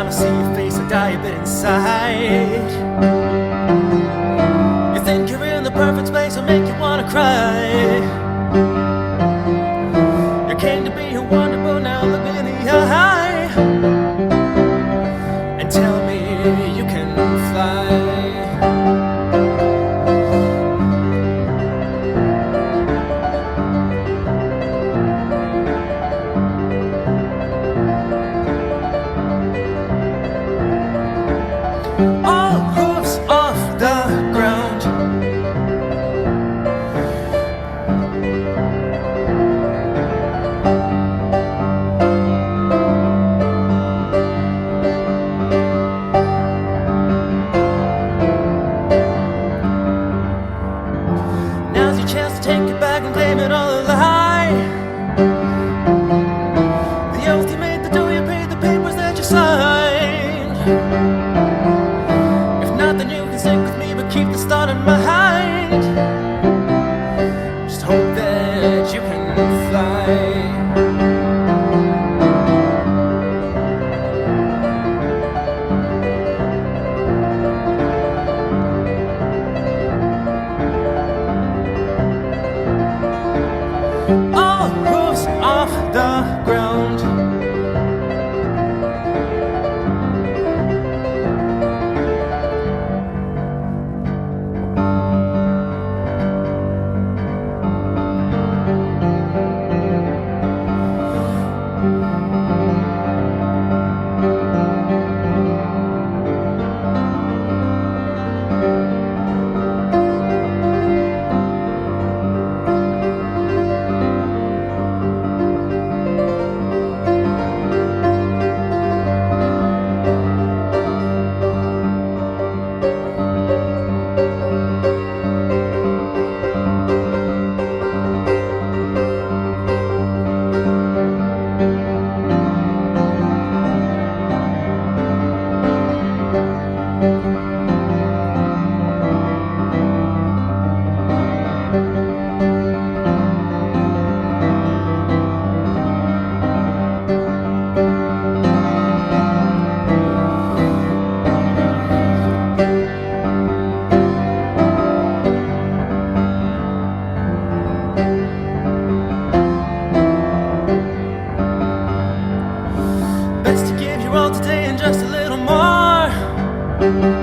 I see your face, I die a bit inside. You think you're in the perfect space, I make you wanna cry. You came to be a wonder, but now look me in the eye and tell me you can fly. All hooves off the ground. Now's your chance to take it back and claim it all a lie. The oath you made, the dough you paid, the papers that you signed. Then you can stick with me, but keep the start in mind. Just hope that you can fly. All hooves off the ground. Best to give your all today and just a little more.